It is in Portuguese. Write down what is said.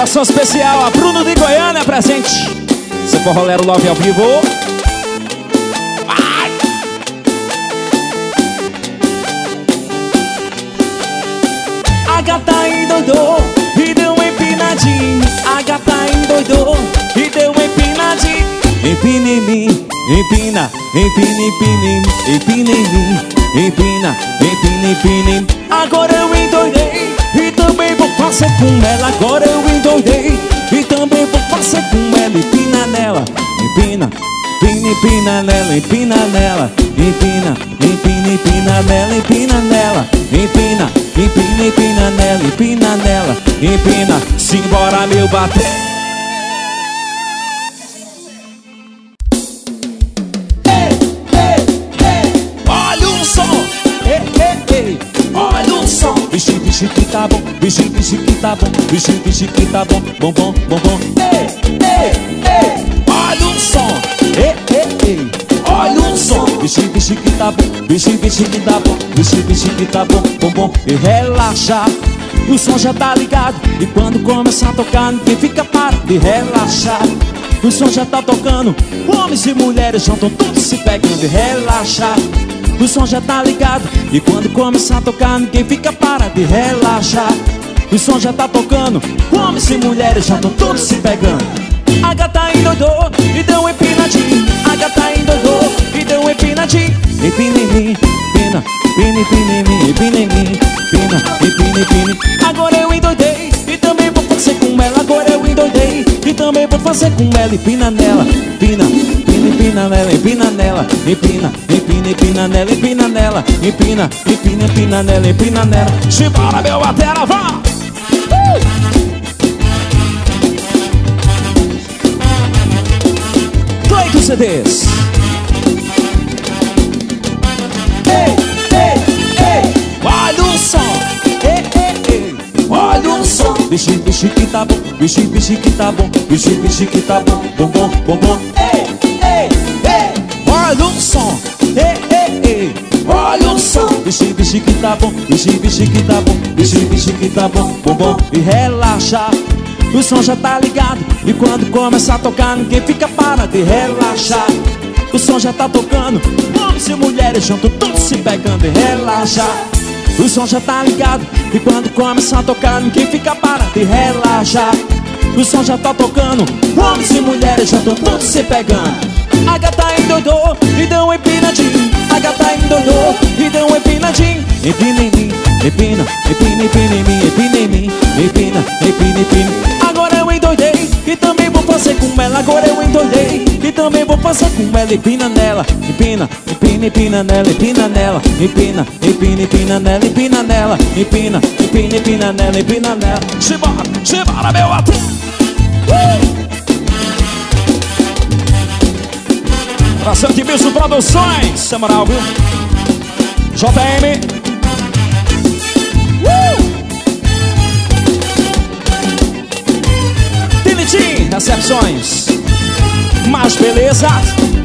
Saudação especial a Bruno de Goiânia presente. Se for rolero love ao vivo. Vai! A gata endoidou e deu um empinadinho. A gata endoidou e deu um empinadinho. Empina em mim, empina, empina, empina em mim, empina em mim, empina, empina, empina em mim. Agora eu endoidei e também vou fazer com ela. Agora eu endoidei e também vou fazer com ela. Empina nela, empina, empina, empina nela, empina nela, empina, empina, empina nela, empina nela, empina, empina, empina nela, empina nela, empina. Simbora meu bater. Olha o som. Vixe, vixe que tá bom. Vixe, vixe que tá bom. Vixe, vixe que tá bom. Bom, bom, bom, bom. Ei, ei, ei. Olha o som. Ei, ei, ei. Olha o som. Vixe, vixe que tá bom. Vixe, vixe que tá bom. Vixe, vixe que tá bom. Bom, bom. E relaxa. O som já tá ligado. E quando começar a tocar, ninguém fica para de relaxar. O som já tá tocando. Homens e mulheres já estão todos se pegando. E relaxar. O som já tá ligado. E quando começar a tocar, ninguém fica para de relaxar. O som já tá tocando. Homens e mulheres já estão todos se pegando. A gata endoidou e deu um empinadinho. A gata endoidou e deu um empinadinho. Empina em mim, empina, empina, empina em mim, empina em mim, empina, empina, empina. Agora eu endoidei e também vou fazer com ela. Agora eu endoidei e também vou fazer com ela. Empina nela, empina, empina, empina nela, empina nela, empina, empina, empina nela, empina nela, empina, empina, empina nela, empina nela. Simbora meu batera, vá! Play dos CDs. Ei, ei, ei. Olha o som. Ei, ei, ei. Olha o som. Vixe, vixe que tá bom. Vixe, vixe que tá bom. Vixe, vixe que tá bom. Bom, bom, bom, bom. Ei, ei, ei. Olha o som. Ei, ei, ei. Olha o som. Vixe, vixe que tá bom. Vixe, vixe que tá bom. Vixe, vixe que tá bom. Bom, bom. E relaxa. O som já tá ligado. E quando começar a tocar, ninguém fica para de relaxar. O som já tá tocando. Homens e mulheres juntos, todos se pegando e relaxar. O som já tá ligado. E quando começar a tocar, ninguém fica para de relaxar. O som já tá tocando. Homens e mulheres já estão todos se pegando. A gata endoidou e deu um empinadinho. A gata endoidou e deu um empinadinho. Empina em mim, empina, empina, empina em mim, empina em mim, empina, empina, empina. Agora eu endoidei e também vou fazer com ela. Agora eu endoidei e também vou fazer com ela. Empina nela, empina, empina, empina nela, empina nela, empina, empina, empina nela, empina nela, empina, empina, empina nela, empina nela. Simbora, simbora meu ator. Pra Santibicho Produções, semanal, viu? JM. Tilitim, recepções. Mais beleza.